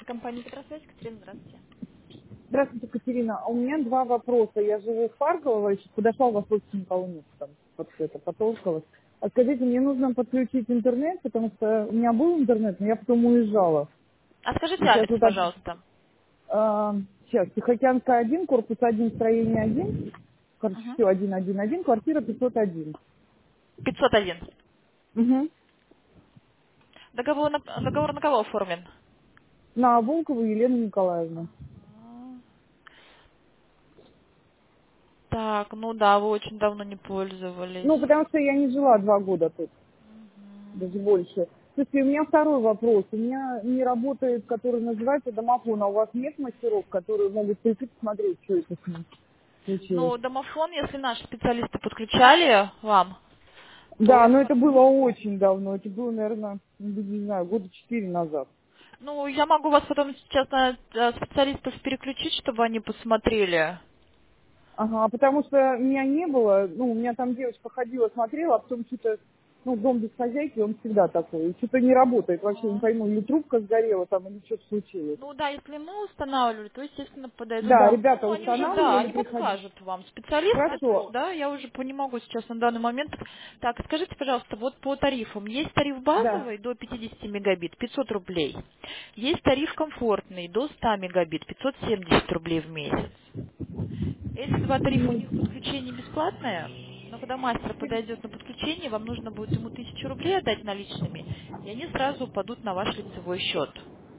Компания «Петросвязь». Катерина, здравствуйте. Здравствуйте, Катерина. А у меня два вопроса. Я живу в Харьково, еще подошла, у вас просто никого нет там, под это, потолкалась. А скажите, мне нужно подключить интернет, потому что у меня был интернет, но я потом уезжала. А скажите И сейчас адрес, вот так, пожалуйста. сейчас, Тихоокеанская 1, корпус 1, строение 1, короче, Угу. все, 111, квартира 501. 501. Угу. Договор на кого оформлен? На Волкову Елену Николаевну. А, Так, ну да, вы очень давно не пользовались. Ну, потому что я не жила 2 года тут. Даже больше. Слушайте, у меня второй вопрос. У меня не работает, который называется домофон, а у вас нет мастеров, которые могут прийти посмотреть, что это с ним случилось? Ну, домофон, если наши специалисты подключали вам, Да, то, но это было очень давно. Это было, наверное, не знаю, года 4 назад. ну, я могу вас потом сейчас на специалистов переключить, чтобы они посмотрели. Ага, потому что меня не было, ну, у меня там девочка ходила, смотрела, а потом что-то, ну, дом без хозяйки, он всегда такой. И что-то не работает вообще, не пойму, или трубка сгорела там, или что-то случилось. Ну да, если мы устанавливали, то, естественно, подойдут. Да, ребята Ну, они уже, да, устанавливали, они приходили. подскажут вам. Специалисты, Хорошо, да, я уже не могу сейчас на данный момент. Так, скажите, пожалуйста, вот по тарифам. Есть тариф да. базовый до 50 мегабит, 500 рублей. Есть тариф комфортный до 100 мегабит, 570 рублей в месяц. Эти два тарифа, у них подключение бесплатное, но когда мастер подойдет на подключение, вам нужно будет ему 1000 рублей отдать наличными, и они сразу упадут на ваш лицевой счет.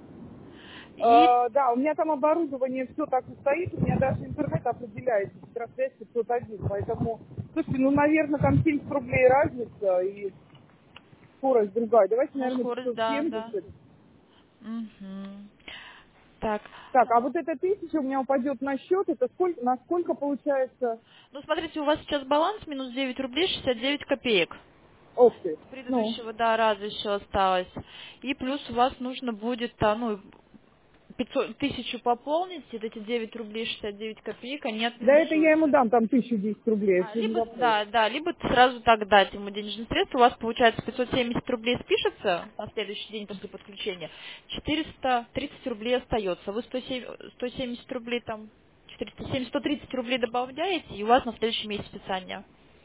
И Да, у меня там оборудование все так и стоит, у меня даже интернет определяется, Петросвязь 501, поэтому, слушайте, ну, наверное, там 70 рублей разница и скорость другая. Давайте, ну, наверное, скорость, да, да. 570. Мгм. Так, Так, а вот эта 1000 у меня упадет на счет, это сколько, на сколько получается? ну смотрите, у вас сейчас баланс минус 9 рублей 69 копеек. Ох ты, С ну. предыдущего, да, раза еще осталось. И плюс у вас нужно будет, ну, 1000 пополнить, и вот эти 9 рублей 69 копеек, они Да это я ему отменяются. дам там 1010 рублей, это не Либо, вопрос. да, да, либо сразу так дать ему денежные средства, у вас получается 570 рублей спишется на следующий день после подключения, 430 рублей остается. Вы 170 рублей там, 470, 130 рублей добавляете, и у вас на следующий месяц списание.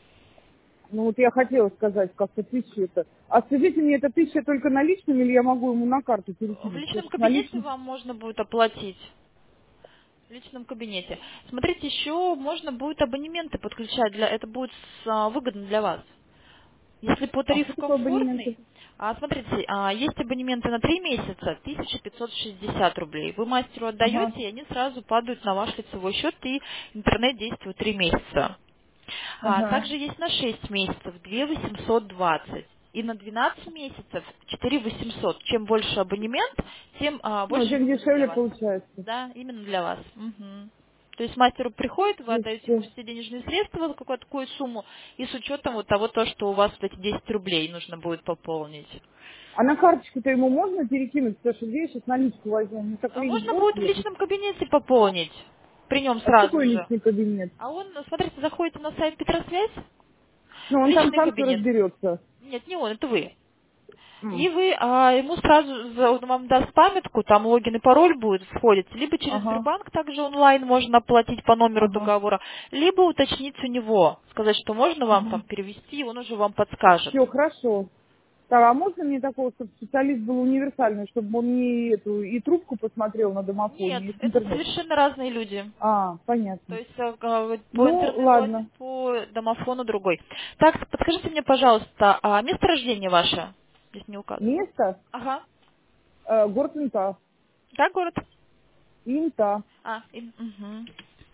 Ну вот я хотела сказать, как-то 1000 это. А скажите мне, это 1000 только наличными или я могу ему на карту В перекинуть? Потому личном что кабинете наличные. вам можно будет оплатить. В личном кабинете. Смотрите, еще можно будет абонементы подключать, это будет выгодно для вас. Если по А тарифу что такое комфортный, абонементы? смотрите, есть абонементы на 3 месяца, 1560 рублей. Вы мастеру Ага, отдаете, и они сразу падают на ваш лицевой счет, и интернет действует 3 месяца. ага. Также есть на 6 месяцев 2820. И на 12 месяцев 4800. Чем больше абонемент, тем Ну, больше тем выгода для дешевле вас. получается. Да, именно для вас. Мгм. То есть мастеру приходит, вы отдаете ему 200. все денежные средства за какую-то такую сумму, и с учетом вот того, то, что у вас вот эти 10 рублей нужно будет пополнить. А на карточку-то ему можно перекинуть? Потому что где я сейчас наличку возьму? У меня так лень в Можно город будет в ехать. личном кабинете пополнить, при нем А что сразу такое же. личный кабинет? А он, смотрите, заходите на сайт Петросвязь, Ну, он там личный сам все кабинет. разберется. Нет, не он, это вы. М. И вы ему сразу он вам даст памятку, там логин и пароль будет входить, либо через Ага, Сбербанк также онлайн можно оплатить по номеру ага, договора, либо уточнить у него, сказать, что можно вам ага. там перевести, и он уже вам подскажет. Все, хорошо. Так, а можно мне такого, чтобы специалист был универсальный, чтобы он не эту и трубку посмотрел на Нет, домофоне, и это интернет? совершенно разные люди. А, То понятно. есть по Ну, интернету один, ладно. по домофону другой. Так, подскажите мне, пожалуйста, место рождения ваше? Здесь не указано. Место? Ага. Город Инта. Да, город? Инта. Мгм.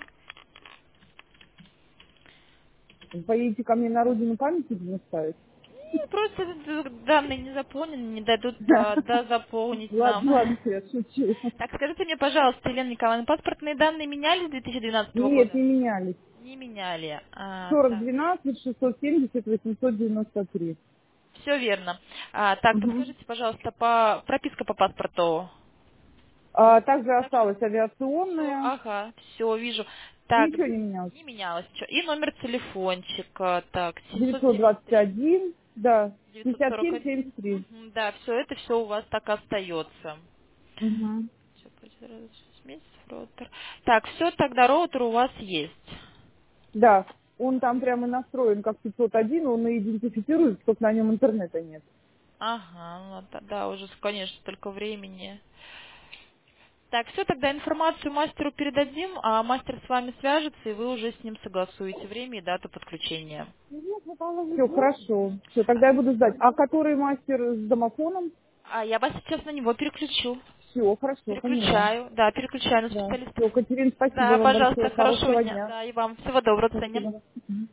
Поедете ко мне на родину памятник мне ставить? Просто данные не заполнены, не дадут заполнить Ладно, нам. ладно, я шучу. Так, скажите мне, пожалуйста, Елена Николаевна, паспортные данные меняли с 2012 Нет, года? не менялись. Не меняли. Так, 4012 670 893. все верно. Так, Угу. подскажите, пожалуйста, прописка по паспорту. Также Также осталась все, авиационная. ага, все, вижу. Так, Ничего не менялось. не менялось ничего. И номер телефончика, так, 773. 921, да, 57 941. 73. Да, все это все у вас так остается. Угу. Все, месяцев роутер. Так, все, тогда роутер у вас есть. Да, он там прямо настроен как 501, он и идентифицирует, только на нем интернета нет. Ага, ну тогда уже, конечно, столько времени. Так, все, тогда информацию мастеру передадим, а мастер с вами свяжется, и вы уже с ним согласуете время и дату подключения. Все, хорошо. Все, тогда я буду ждать. А который мастер с домофоном? А я вас сейчас на него переключу. Все, хорошо, поняла. Переключаю, да, переключаю на Да. специалиста. Все, Катерина, спасибо Да, вам большое. пожалуйста, хорошего Хорошего дня. дня. Да, и вам всего доброго, ценим. Спасибо.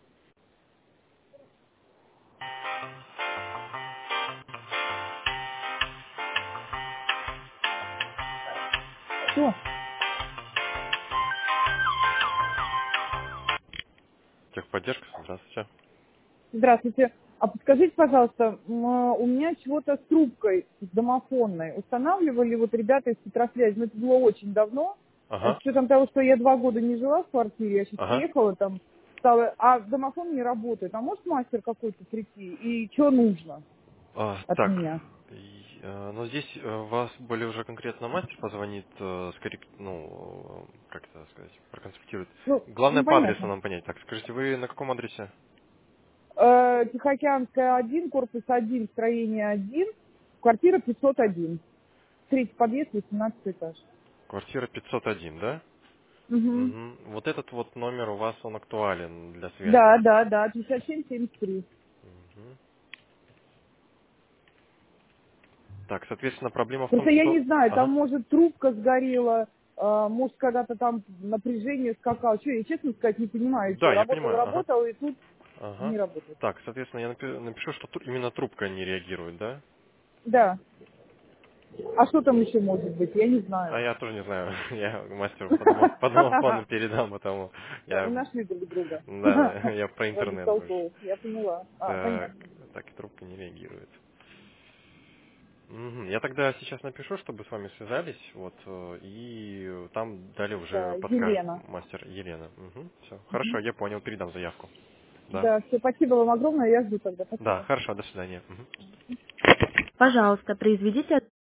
Все. Техподдержка, здравствуйте. Здравствуйте. А подскажите, пожалуйста, у меня чего-то с трубкой, с домофонной. Устанавливали вот ребята из Петрослязь, но это было очень давно. Ага, С учетом того, что я 2 года не жила в квартире, я сейчас ага. приехала там, стала, а домофон не работает. А может мастер какой-то прийти? И что нужно от Так, меня? но здесь вас более уже конкретно мастер позвонит, ну, как это сказать, проконсультирует. Главное Ну по адресу понятно. нам понять. Так, скажите, вы на каком адресе? Тихоокеанская 1, корпус 1, строение 1, квартира 501. Третий подъезд, 18 этаж. Квартира 501, да? Угу. Угу. Вот этот вот номер у вас, он актуален для Да, связи. да, да, 5773. Мгм. Так, соответственно, проблема в том, Просто я не что... знаю, там, Ага. может, трубка сгорела, может, когда-то там напряжение скакало. Что, я, честно сказать, не понимаю, Да, что я работал, понимаю, ага. работал, и тут Ага. не работает. Так, соответственно, я напишу, что именно трубка не реагирует, да? Да. А что там еще может быть? Я не А знаю. я тоже не знаю. Я мастеру по домофону передам, потому Да, вы я... нашли друг друга. Да, да, я про Ради интернет больше. толков. Я поняла. Так, Понятно. так, и трубка не реагирует. Мгм. Я тогда сейчас напишу, чтобы с вами связались, вот, и там далее Да, уже подскажет Елена. мастер Елена. Все, хорошо, я понял, передам заявку. Да. Да, все, спасибо вам огромное, я жду тогда. Да, Спасибо. хорошо, до свидания. Мгм. Пожалуйста, произведите